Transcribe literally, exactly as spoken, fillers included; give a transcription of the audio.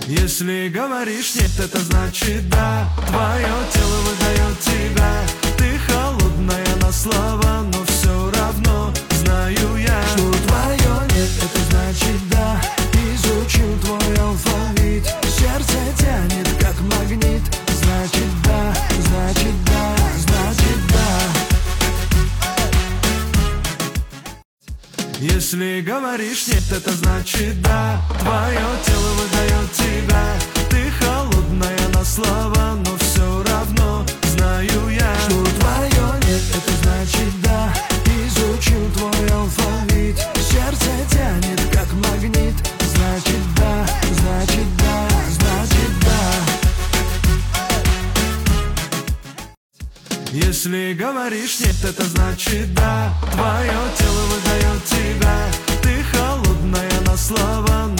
Если говоришь нет, это значит да. Твое тело выдает тебя. Ты холодная на слова, но все равно знаю я, что твое нет, это значит да. Изучил твой алфавит, сердце тянет как магнит. Значит да, значит да, значит да. Если говоришь нет, это значит да. Твое тело выдает тебя. Ты холодная на слова, но все равно знаю я, что твое нет, это значит да. Изучил твой алфавит, сердце тянет как магнит. Значит да, значит да, значит да. Если говоришь нет, это значит да. Твое тело выдает тебя. Ты холодная на слова,